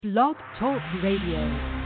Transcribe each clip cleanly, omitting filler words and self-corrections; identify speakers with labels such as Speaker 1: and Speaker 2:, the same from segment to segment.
Speaker 1: Blog Talk Radio.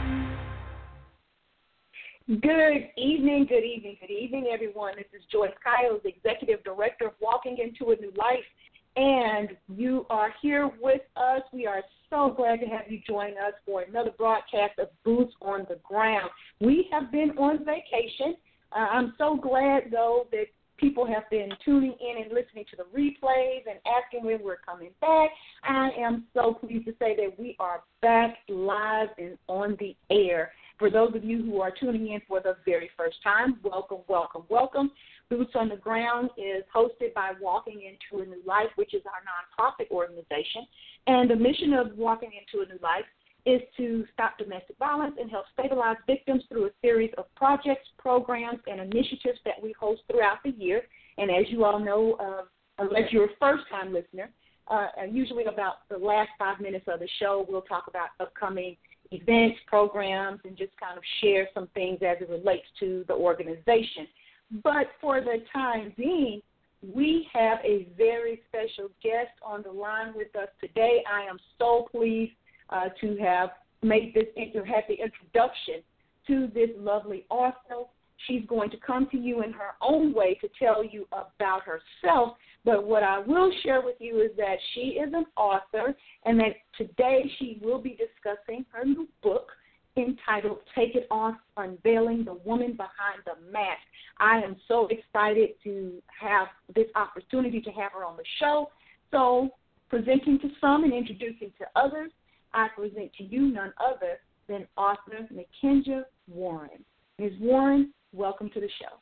Speaker 2: Good evening, everyone. This is Joyce Kyles, Executive Director of Walking Into a New Life, and you are here with us. We are so glad to have you join us for another broadcast of Boots on the Ground. We have been on vacation. I'm so glad, though, that people have been tuning in and listening to the replays and asking when we're coming back. I am so pleased to say that we are back live and on the air. For those of you who are tuning in for the very first time, welcome, welcome, welcome. Boots on the Ground is hosted by Walking Into a New Life, which is our nonprofit organization. And the mission of Walking Into a New Life is to stop domestic violence and help stabilize victims through a series of projects, programs, and initiatives that we host throughout the year. And as you all know, unless you're a first-time listener, usually about the last 5 minutes of the show, we'll talk about upcoming events, programs, and just kind of share some things as it relates to the organization. But for the time being, we have a very special guest on the line with us today. I am so pleased to have made this had the introduction to this lovely author. She's going to come to you in her own way to tell you about herself. But what I will share with you is that she is an author, and that today she will be discussing her new book entitled Take It Off, Unveiling the Woman Behind the Mask. I am so excited to have this opportunity to have her on the show. So presenting to some and introducing to others, I present to you none other than author Nakinja Warren. Ms. Warren, welcome to the show.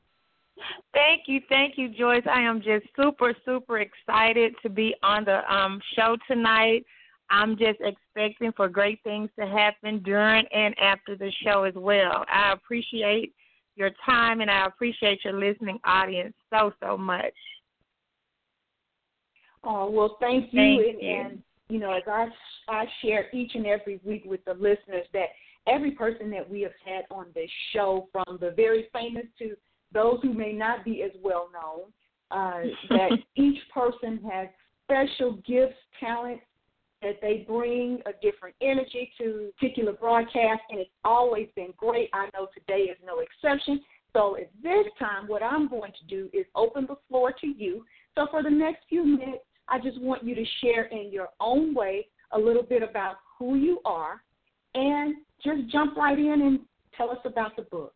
Speaker 3: Thank you, Joyce. I am just super excited to be on the show tonight. I'm just expecting for great things to happen during and after the show as well. I appreciate your time, and I appreciate your listening audience so much.
Speaker 2: Oh, well, thank you. And you know, as I share each and every week with the listeners, that every person that we have had on this show, from the very famous to those who may not be as well known, that each person has special gifts, talents, that they bring a different energy to particular broadcast, and it's always been great. I know today is no exception. So at this time, what I'm going to do is open the floor to you. So for the next few minutes, I just want you to share in your own way a little bit about who you are, and just jump right in and tell us about the book.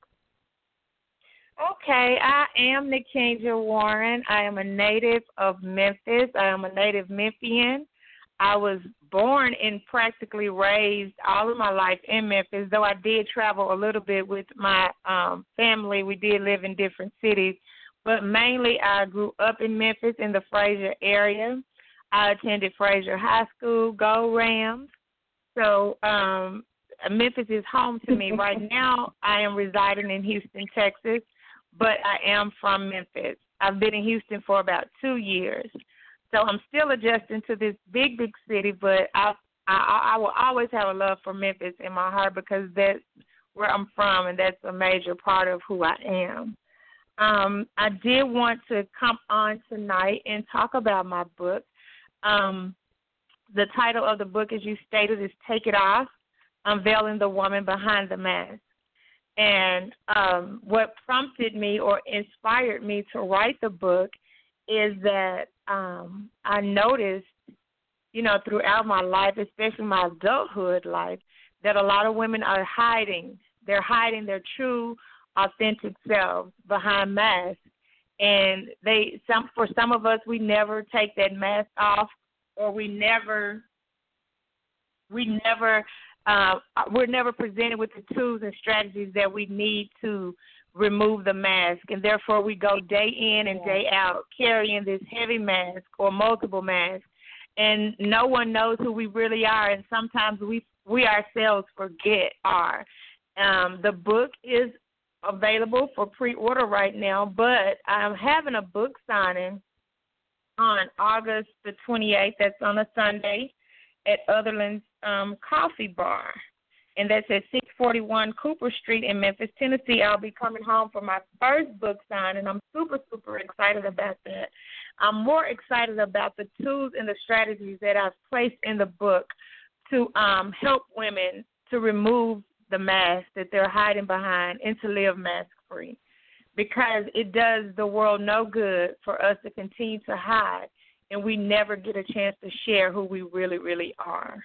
Speaker 3: Okay, I am Nakinja Warren. I am a native of Memphis. I am a native Memphian. I was born and practically raised all of my life in Memphis, though I did travel a little bit with my family. We did live in different cities. But mainly I grew up in Memphis in the Fraser area. I attended Fraser High School, Go Rams. So Memphis is home to me. Right now I am residing in Houston, Texas, but I am from Memphis. I've been in Houston for about 2 years. So I'm still adjusting to this big city, but I will always have a love for Memphis in my heart because that's where I'm from, and that's a major part of who I am. I did want to come on tonight and talk about my book. The title of the book, as you stated, is Take It Off, Unveiling the Woman Behind the Mask. And what prompted me or inspired me to write the book is that I noticed, you know, throughout my life, especially my adulthood life, that a lot of women are hiding. They're hiding their true, authentic selves behind masks, and for some of us, we never take that mask off, or we're never presented with the tools and strategies that we need to remove the mask, and therefore we go day in and day out carrying this heavy mask or multiple masks, and no one knows who we really are, and sometimes we ourselves forget our. The book is available for pre-order right now, but I'm having a book signing on August the 28th. That's on a Sunday at Otherland's Coffee Bar, and that's at 641 Cooper Street in Memphis, Tennessee. I'll be coming home for my first book signing, and I'm super excited about that. I'm more excited about the tools and the strategies that I've placed in the book to help women to remove the mask that they're hiding behind and to live mask-free, because it does the world no good for us to continue to hide and we never get a chance to share who we really, really are.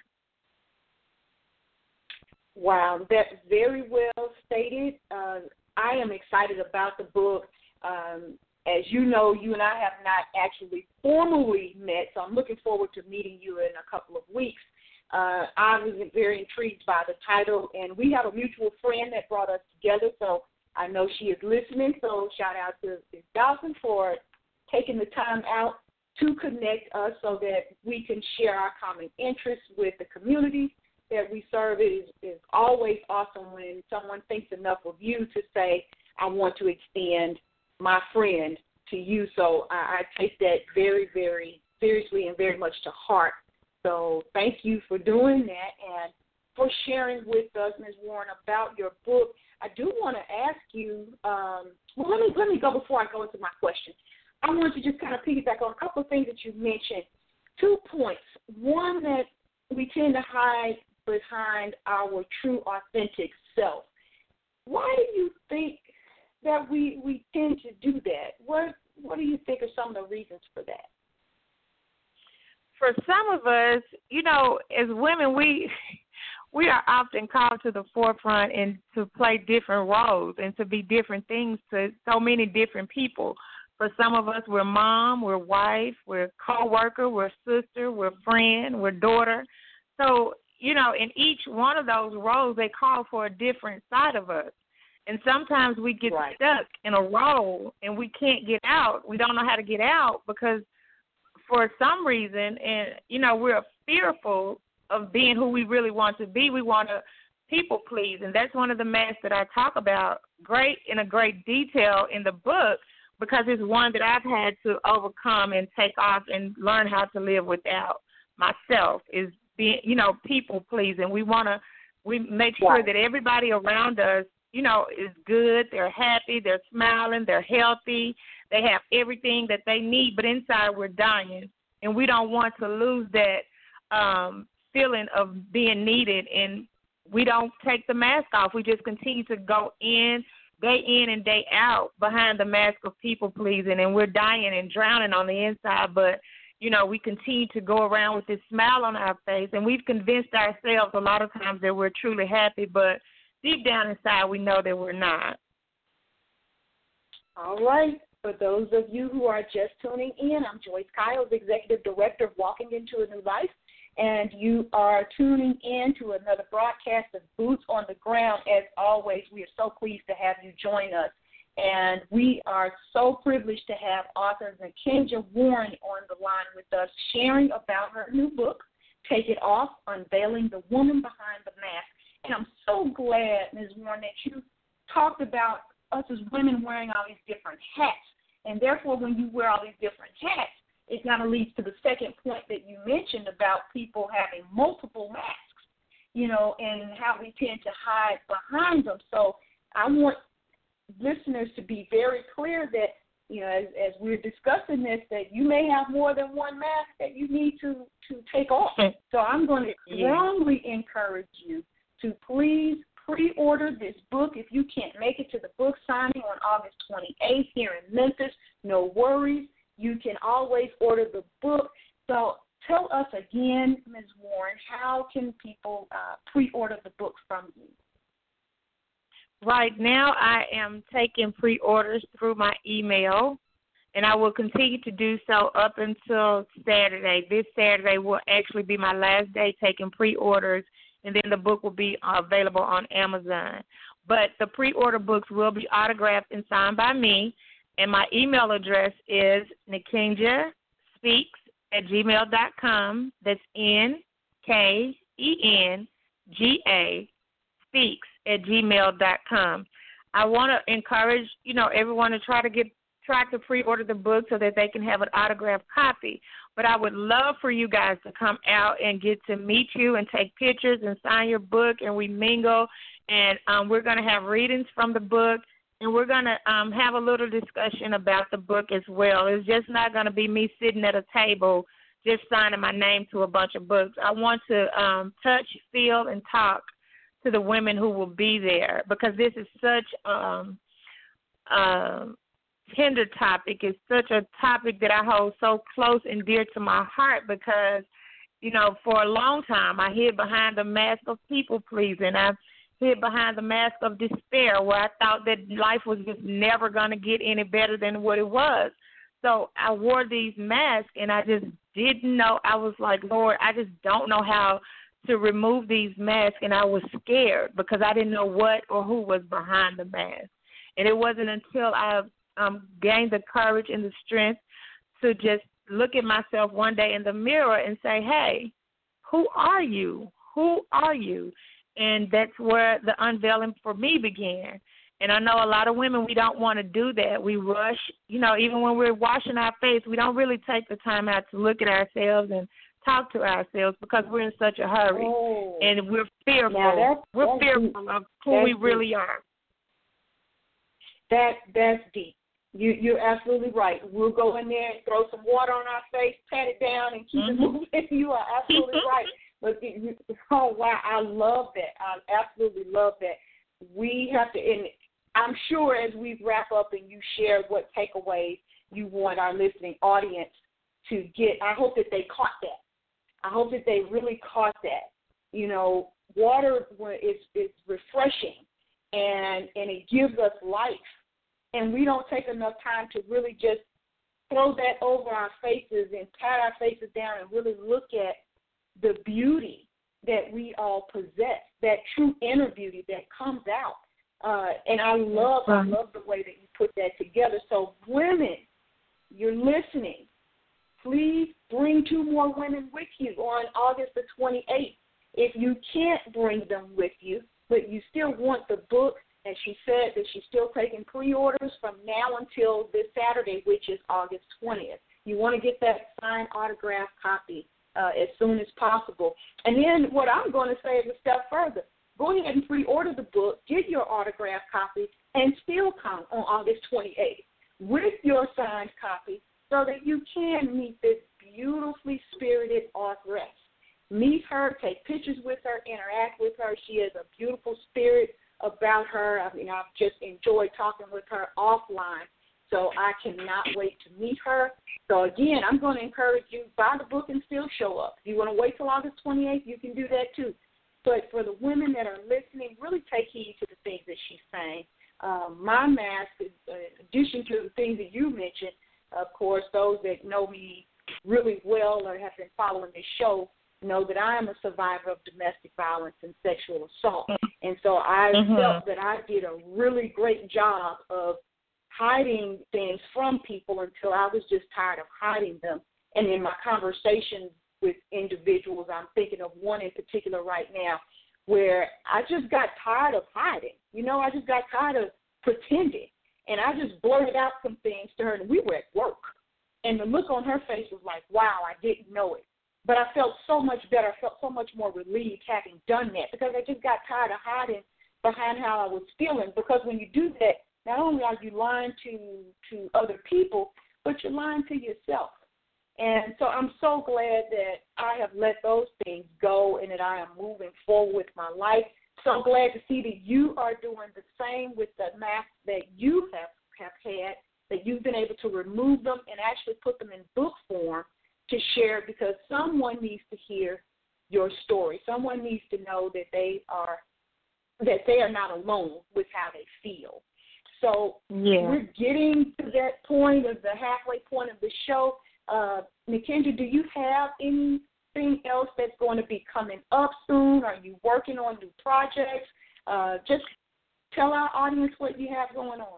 Speaker 2: Wow, that's very well stated. I am excited about the book. As you know, you and I have not actually formally met, so I'm looking forward to meeting you in a couple of weeks. I was very intrigued by the title, and we have a mutual friend that brought us together, so I know she is listening. So shout out to Ms. Dawson for taking the time out to connect us so that we can share our common interests with the community that we serve. It is always awesome when someone thinks enough of you to say, I want to extend my friend to you. So I take that very, very seriously and very much to heart. So thank you for doing that and for sharing with us, Ms. Warren, about your book. I do want to ask you, let me go before I go into my question. I want to just kind of piggyback on a couple of things that you mentioned. 2 points. One, that we tend to hide behind our true, authentic self. Why do you think that we tend to do that? What do you think are some of the reasons for that?
Speaker 3: For some of us, as women, we are often called to the forefront and to play different roles and to be different things to so many different people. For some of us, we're mom, we're wife, we're co-worker, we're sister, we're friend, we're daughter. So, in each one of those roles, they call for a different side of us. And sometimes we get stuck in a role and we can't get out. We don't know how to get out because for some reason, and, we're fearful of being who we really want to be. We want to people please. And that's one of the masks that I talk about in a great detail in the book, because it's one that I've had to overcome and take off and learn how to live without myself, is being, people pleasing. We make sure that everybody around us, is good, they're happy, they're smiling, they're healthy, they have everything that they need, but inside we're dying. And we don't want to lose that feeling of being needed, and we don't take the mask off. We just continue to go in, day in and day out, behind the mask of people pleasing, and we're dying and drowning on the inside, but we continue to go around with this smile on our face, and we've convinced ourselves a lot of times that we're truly happy, but deep down inside we know that we're not.
Speaker 2: All right. For those of you who are just tuning in, I'm Joyce Kiles, Executive Director of Walking Into a New Life, and you are tuning in to another broadcast of Boots on the Ground. As always, we are so pleased to have you join us. And we are so privileged to have author Nikinja Warren on the line with us, sharing about her new book, Take It Off, Unveiling the Woman Behind the Mask. And I'm so glad, Ms. Warren, that you talked about us as women wearing all these different hats. And therefore, when you wear all these different hats, it kind of leads to the second point that you mentioned about people having multiple masks, and how we tend to hide behind them. So I want listeners to be very clear that, as we're discussing this, that you may have more than one mask that you need to take off. So I'm going to strongly encourage you to please pre-order this book. If you can't make it to the book signing on August 28th here in Memphis, no worries. You can always order the book. So tell us again, Ms. Warren, how can people pre-order the book from you?
Speaker 3: Right now I am taking pre-orders through my email, and I will continue to do so up until Saturday. This Saturday will actually be my last day taking pre-orders, and then the book will be available on Amazon. But the pre-order books will be autographed and signed by me, and my email address is nikenjaspeaks@gmail.com. That's NKENGA speaks@gmail.com. I want to encourage, everyone to try to pre-order the book so that they can have an autographed copy. But I would love for you guys to come out and get to meet you and take pictures and sign your book, and we mingle. And we're going to have readings from the book, and we're going to have a little discussion about the book as well. It's just not going to be me sitting at a table just signing my name to a bunch of books. I want to touch, feel, and talk to the women who will be there, because this is such tender topic. It's such a topic that I hold so close and dear to my heart, because, you know, for a long time I hid behind the mask of people pleasing. I hid behind the mask of despair, where I thought that life was just never going to get any better than what it was. So I wore these masks, and I just didn't know. I was like, Lord, I just don't know how to remove these masks, and I was scared because I didn't know what or who was behind the mask. And it wasn't until I gained the courage and the strength to just look at myself one day in the mirror and say, hey, who are you? Who are you? And that's where the unveiling for me began. And I know a lot of women, we don't want to do that. We rush, you know, even when we're washing our face, we don't really take the time out to look at ourselves and talk to ourselves because we're in such a hurry.
Speaker 2: Oh.
Speaker 3: And we're fearful. We're fearful of who we really are.
Speaker 2: That's deep. You're absolutely right. We'll go in there and throw some water on our face, pat it down, and keep it moving. You are absolutely right. But oh wow, I love that. I absolutely love that. We have to, and I'm sure as we wrap up and you share what takeaways you want our listening audience to get, I hope that they caught that. I hope that they really caught that. You know, water is refreshing, and it gives us life. And we don't take enough time to really just throw that over our faces and pat our faces down and really look at the beauty that we all possess, that true inner beauty that comes out. And I love the way that you put that together. So women, you're listening. Please bring 2 more women with you on August the 28th. If you can't bring them with you, but you still want the book, and she said that she's still taking pre-orders from now until this Saturday, which is August 20th. You want to get that signed autograph copy as soon as possible. And then what I'm going to say is a step further. Go ahead and pre-order the book, get your autograph copy, and still come on August 28th with your signed copy so that you can meet this beautifully spirited authoress. Meet her, take pictures with her, interact with her. She has a beautiful spirit about her. I mean, I've just enjoyed talking with her offline, so I cannot wait to meet her. So, again, I'm going to encourage you, buy the book and still show up. If you want to wait till August 28th, you can do that too. But for the women that are listening, really take heed to the things that she's saying. My mask, in addition to the things that you mentioned, of course, those that know me really well or have been following this show know that I am a survivor of domestic violence and sexual assault. And so I felt that I did a really great job of hiding things from people until I was just tired of hiding them. And in my conversations with individuals, I'm thinking of one in particular right now where I just got tired of hiding. You know, I just got tired of pretending. And I just blurted out some things to her, and we were at work. And the look on her face was like, wow, I didn't know it. But I felt so much better. I felt so much more relieved having done that because I just got tired of hiding behind how I was feeling. Because when you do that, not only are you lying to other people, but you're lying to yourself. And so I'm so glad that I have let those things go and that I am moving forward with my life. So glad to see that you are doing the same with the masks that you have had, that you've been able to remove them and actually put them in book form to share, because someone needs to hear your story. Someone needs to know that they are not alone with how they feel. So we're getting to that point of the halfway point of the show. Nikendra, do you have anything else that's going to be coming up soon? Are you working on new projects? Just tell our audience what you have going on.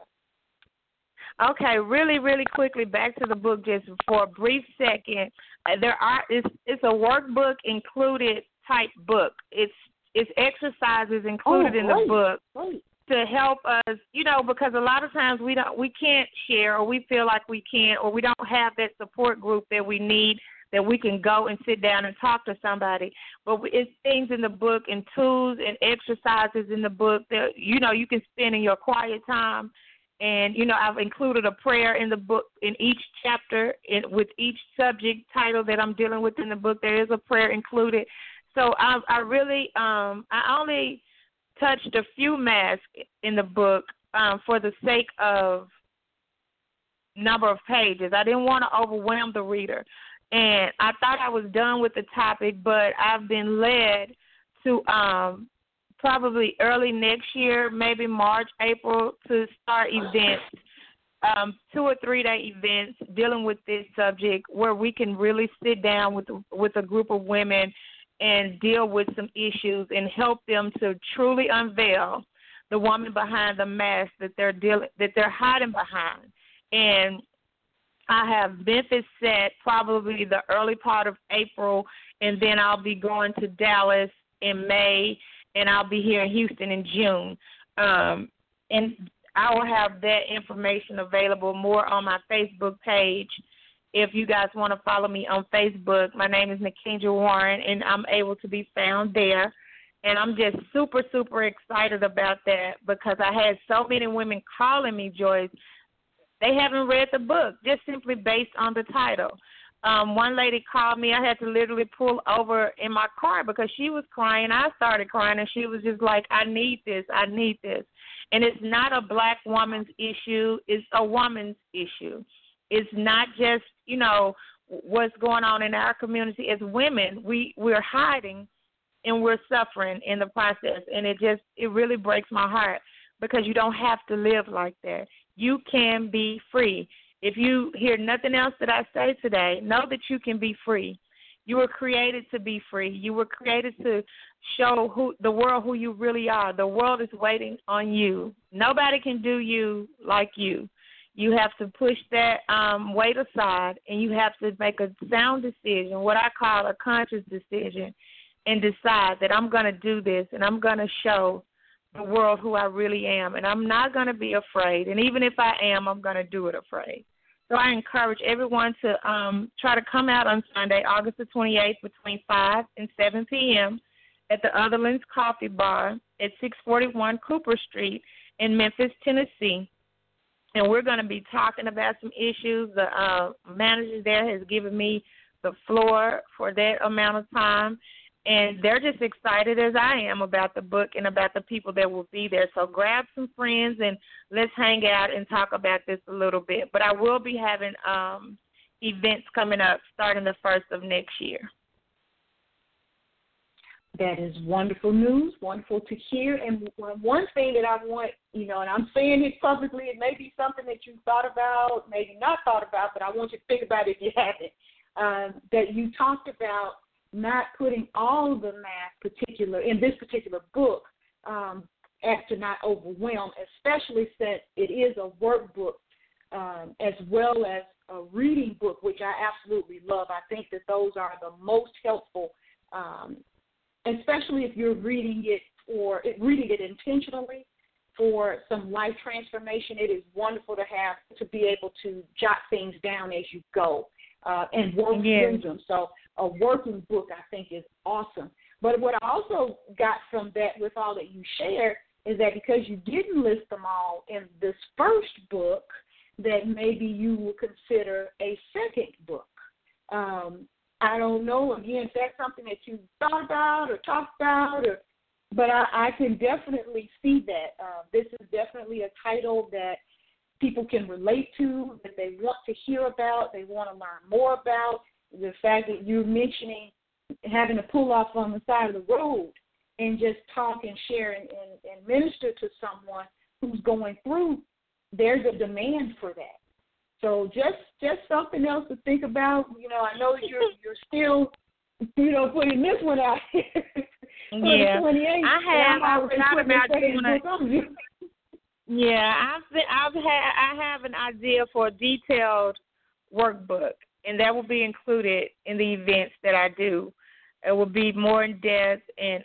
Speaker 3: Okay, really, really quickly, back to the book just for a brief second. It's a workbook included type book. It's exercises included in the book to help us, you know, because a lot of times we can't share, or we feel like we can't, or we don't have that support group that we need, that we can go and sit down and talk to somebody. But it's things in the book and tools and exercises in the book that, you know, you can spend in your quiet time And, I've included a prayer in the book in each chapter with each subject title that I'm dealing with in the book. There is a prayer included. So I really, I only touched a few masks in the book for the sake of number of pages. I didn't want to overwhelm the reader. And I thought I was done with the topic, but I've been led to probably early next year, maybe March, April, to start events, 2 or 3 day events dealing with this subject where we can really sit down with a group of women and deal with some issues and help them to truly unveil the woman behind the mask that they're hiding behind. And I have Memphis set probably the early part of April, and then I'll be going to Dallas in May, and I'll be here in Houston in June. And I will have that information available more on my Facebook page. If you guys want to follow me on Facebook, my name is Nakendra Warren, and I'm able to be found there. And I'm just super, super excited about that because I had so many women calling me, Joyce. They haven't read the book, just simply based on the title. One lady called me. I had to literally pull over in my car because she was crying. I started crying, and she was just like, I need this. I need this. And it's not a black woman's issue. It's a woman's issue. It's not just, what's going on in our community. As women, we're hiding and we're suffering in the process. And it really breaks my heart because you don't have to live like that. You can be free. If you hear nothing else that I say today, know that you can be free. You were created to be free. You were created to show the world who you really are. The world is waiting on you. Nobody can do you like you. You have to push that weight aside, and you have to make a sound decision, what I call a conscious decision, and decide that I'm going to do this, and I'm going to show the world who I really am, and I'm not going to be afraid. And even if I am, I'm going to do it afraid. So I encourage everyone to try to come out on Sunday, August the 28th, between 5 and 7 p.m. at the Otherlands Coffee Bar at 641 Cooper Street in Memphis, Tennessee. And we're going to be talking about some issues. The manager there has given me the floor for that amount of time. And they're just excited as I am about the book and about the people that will be there. So grab some friends and let's hang out and talk about this a little bit. But I will be having events coming up starting the 1st of next year.
Speaker 2: That is wonderful news, wonderful to hear. And one thing that I want, and I'm saying it publicly, it may be something that you thought about, maybe not thought about, but I want you to think about it if you haven't, that you talked about not putting all the math in this particular book as to not overwhelm, especially since it is a workbook as well as a reading book, which I absolutely love. I think that those are the most helpful, especially if you're reading it intentionally for some life transformation. It is wonderful to be able to jot things down as you go and work through them. So a working book, I think, is awesome. But what I also got from that with all that you shared is that because you didn't list them all in this first book, that maybe you will consider a second book. I don't know, again, if that's something that you thought about or talked about, but I can definitely see that. This is definitely a title that people can relate to, that they want to hear about, they want to learn more about. The fact that you're mentioning having to pull off on the side of the road and just talk and share and minister to someone who's going through, there's a demand for that. So just something else to think about. I know you're still, putting this one out here.
Speaker 3: Yeah,
Speaker 2: I
Speaker 3: thought about doing it. Yeah, I have an idea for a detailed workbook, and that will be included in the events that I do. It will be more in depth and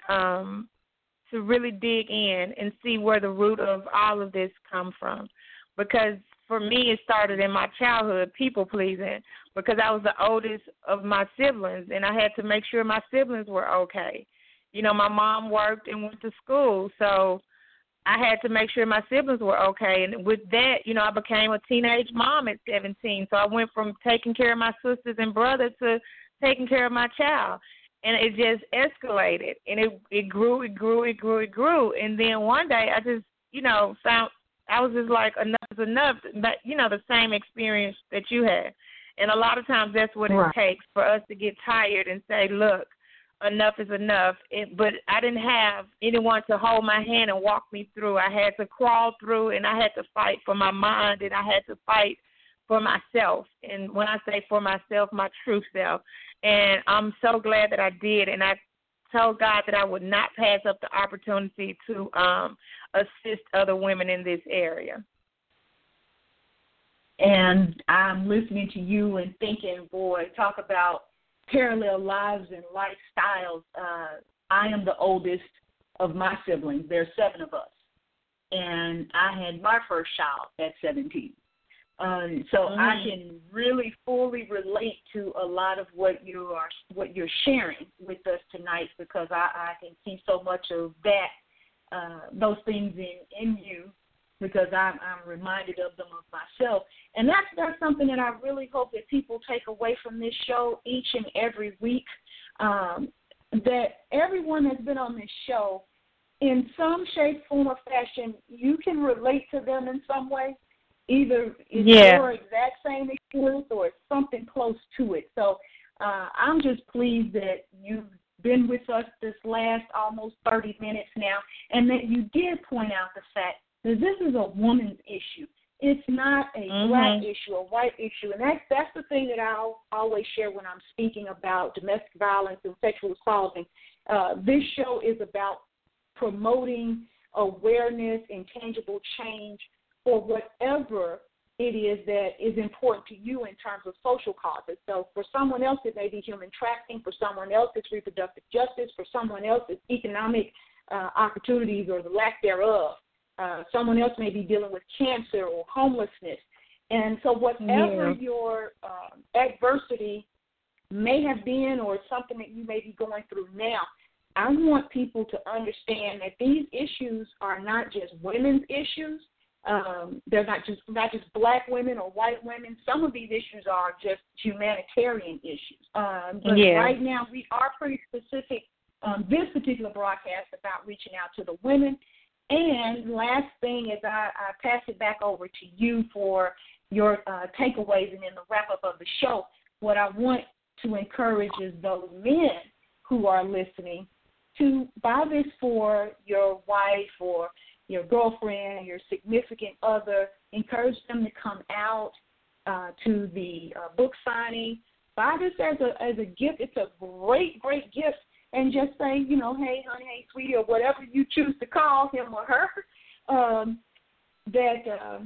Speaker 3: to really dig in and see where the root of all of this come from. Because for me, it started in my childhood, people pleasing, because I was the oldest of my siblings, and I had to make sure my siblings were okay. My mom worked and went to school, so I had to make sure my siblings were okay. And with that, I became a teenage mom at 17. So I went from taking care of my sisters and brother to taking care of my child. And it just escalated. And it grew. And then one day I just, found I was just like, enough is enough. But, the same experience that you had. And a lot of times that's what it takes for us to get tired and say, look, enough is enough. But I didn't have anyone to hold my hand and walk me through. I had to crawl through, and I had to fight for my mind, and I had to fight for myself. And when I say for myself, my true self. And I'm so glad that I did. And I told God that I would not pass up the opportunity to assist other women in this area.
Speaker 2: And I'm listening to you and thinking, boy, talk about parallel lives and lifestyles. I am the oldest of my siblings. There are 7 of us. And I had my first child at 17. So I can really fully relate to a lot of what you're sharing with us tonight, because I can see so much of that, those things in you, because I'm reminded of them of myself. And that's something that I really hope that people take away from this show each and every week, that everyone that's been on this show, in some shape, form, or fashion, you can relate to them in some way. Either it's your exact same experience or it's something close to it. So I'm just pleased that you've been with us this last almost 30 minutes now, and that you did point out the fact that this is a woman's issue. It's not a black issue, a white issue. And that's the thing that I'll always share when I'm speaking about domestic violence and sexual assault. This show is about promoting awareness and tangible change for whatever it is that is important to you in terms of social causes. So for someone else, it may be human trafficking. For someone else, it's reproductive justice. For someone else, it's economic opportunities or the lack thereof. Someone else may be dealing with cancer or homelessness. And so whatever your adversity may have been, or something that you may be going through now, I want people to understand that these issues are not just women's issues. They're not just black women or white women. Some of these issues are just humanitarian issues. But right now we are pretty specific on this particular broadcast about reaching out to the women. And last thing is I pass it back over to you for your takeaways, and in the wrap-up of the show, what I want to encourage is those men who are listening to buy this for your wife or your girlfriend, your significant other. Encourage them to come out to the book signing. Buy this as a gift. It's a great, great gift. And just say, hey, honey, hey, sweetie, or whatever you choose to call him or her, that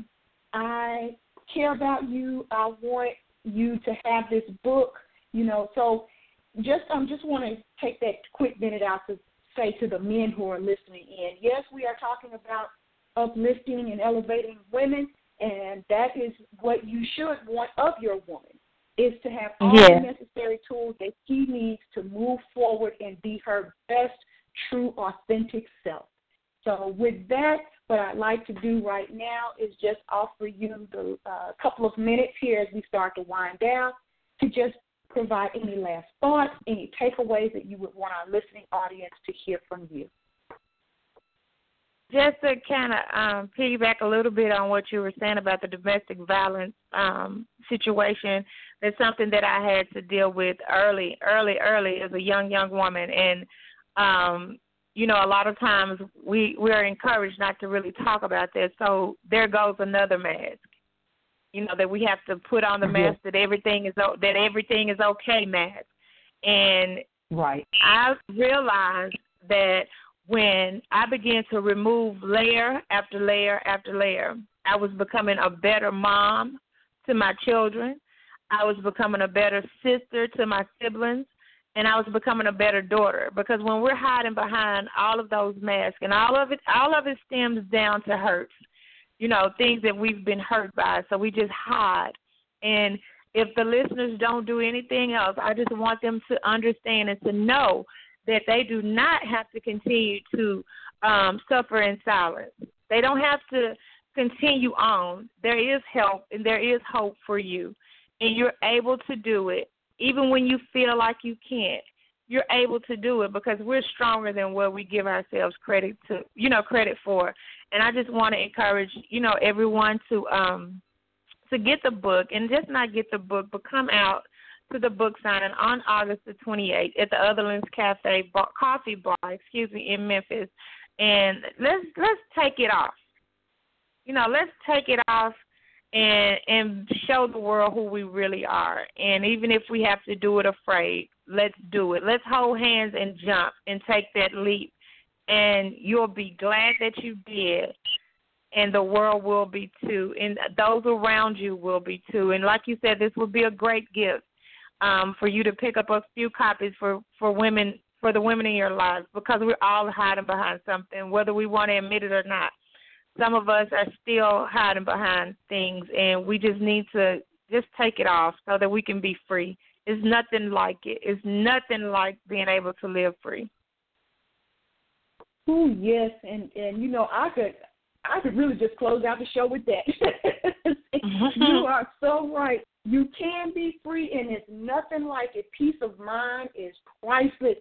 Speaker 2: I care about you. I want you to have this book, So just want to take that quick minute out to say to the men who are listening in, yes, we are talking about uplifting and elevating women, and that is what you should want of your woman, is to have all the necessary tools that she needs to move forward and be her best, true, authentic self. So with that, what I'd like to do right now is just offer you the couple of minutes here as we start to wind down to just provide any last thoughts, any takeaways that you would want our listening audience to hear from you.
Speaker 3: Just to kind of piggyback a little bit on what you were saying about the domestic violence situation, that's something that I had to deal with early as a young woman. And, a lot of times we're encouraged not to really talk about that. So there goes another mask, that we have to put on the mask that everything is okay mask. And I realized that when I began to remove layer after layer after layer, I was becoming a better mom to my children. I was becoming a better sister to my siblings, and I was becoming a better daughter. Because when we're hiding behind all of those masks, and all of it stems down to hurts, things that we've been hurt by, so we just hide. And if the listeners don't do anything else, I just want them to understand and to know that they do not have to continue to suffer in silence. They don't have to continue on. There is help and there is hope for you, and you're able to do it even when you feel like you can't. You're able to do it because we're stronger than what we give ourselves credit for. And I just want to encourage, everyone to get the book, and just not get the book, but come out to the book signing on August the 28th at the Otherlands Coffee Bar, in Memphis. And let's take it off. Let's take it off and show the world who we really are. And even if we have to do it afraid, let's do it. Let's hold hands and jump and take that leap. And you'll be glad that you did. And the world will be too. And those around you will be too. And like you said, this will be a great gift for you to pick up a few copies for women, for the women in your lives, because we're all hiding behind something, whether we want to admit it or not. Some of us are still hiding behind things, and we just need to just take it off so that we can be free. It's nothing like it. It's nothing like being able to live free.
Speaker 2: Oh, yes, and I could really just close out the show with that. You are so right. You can be free, and it's nothing like it. Peace of mind is priceless.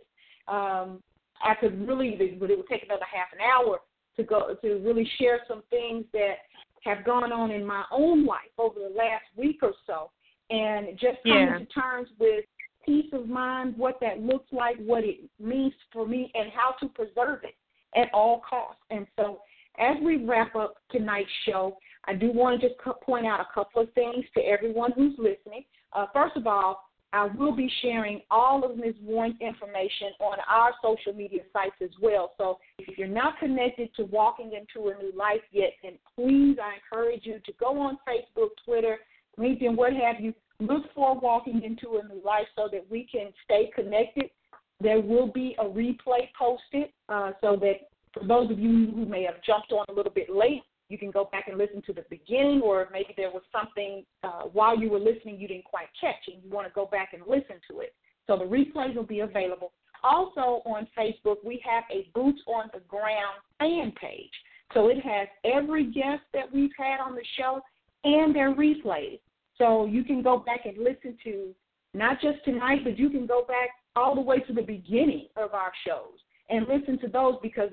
Speaker 2: I could really, but it would take another half an hour to really share some things that have gone on in my own life over the last week or so, and just coming to terms with peace of mind, what that looks like, what it means for me, and how to preserve it at all costs. And so as we wrap up tonight's show, I do want to just point out a couple of things to everyone who's listening. First of all, I will be sharing all of Ms. Warren's information on our social media sites as well. So if you're not connected to Walking Into a New Life yet, then please, I encourage you to go on Facebook, Twitter, LinkedIn, what have you. Look for Walking Into a New Life so that we can stay connected. There will be a replay posted so that for those of you who may have jumped on a little bit late, you can go back and listen to the beginning, or maybe there was something while you were listening you didn't quite catch and you want to go back and listen to it. So the replays will be available. Also on Facebook, we have a Boots on the Ground fan page. So it has every guest that we've had on the show and their replays. So you can go back and listen to not just tonight, but you can go back all the way to the beginning of our shows and listen to those, because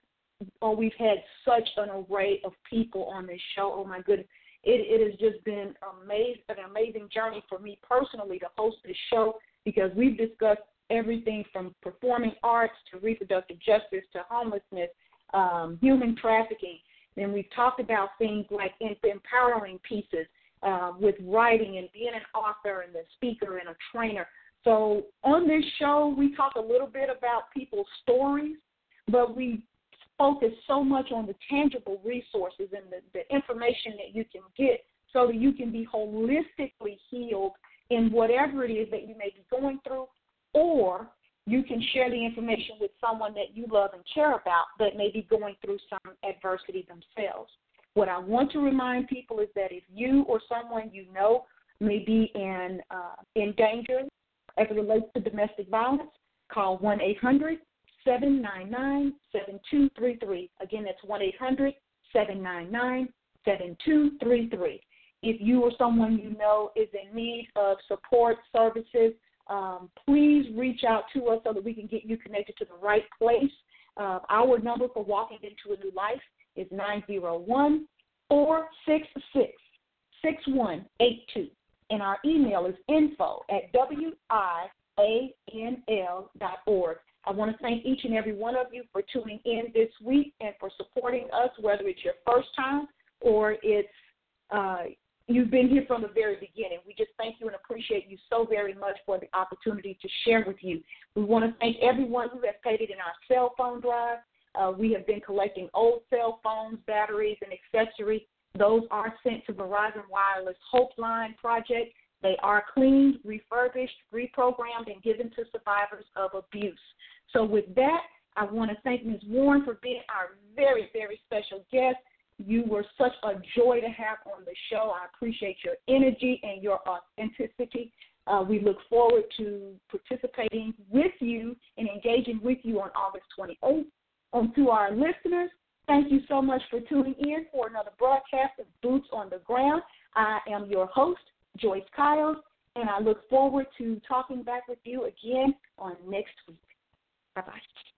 Speaker 2: we've had such an array of people on this show. Oh, my goodness. It has just been an amazing journey for me personally to host this show, because we've discussed everything from performing arts to reproductive justice to homelessness, human trafficking. And we've talked about things like empowering pieces with writing and being an author and a speaker and a trainer. So on this show, we talk a little bit about people's stories, but we focus so much on the tangible resources and the information that you can get so that you can be holistically healed in whatever it is that you may be going through, or you can share the information with someone that you love and care about that may be going through some adversity themselves. What I want to remind people is that if you or someone you know may be in danger as it relates to domestic violence, call 1-800-799-7233. Again, that's 1-800-799-7233. If you or someone you know is in need of support services, please reach out to us so that we can get you connected to the right place. Our number for Walking Into a New Life is 901-466-6182. And our email is info@wianl.org. I want to thank each and every one of you for tuning in this week and for supporting us, whether it's your first time or it's you've been here from the very beginning. We just thank you and appreciate you so very much for the opportunity to share with you. We want to thank everyone who has paid it in our cell phone drive. We have been collecting old cell phones, batteries, and accessories. Those are sent to Verizon Wireless Hope Line Project. They are cleaned, refurbished, reprogrammed, and given to survivors of abuse. So with that, I want to thank Ms. Warren for being our very, very special guest. You were such a joy to have on the show. I appreciate your energy and your authenticity. We look forward to participating with you and engaging with you on August 28th. And to our listeners, Thank you so much for tuning in for another broadcast of Boots on the Ground. I am your host, Joyce Kyles, and I look forward to talking back with you again on next week. Bye-bye.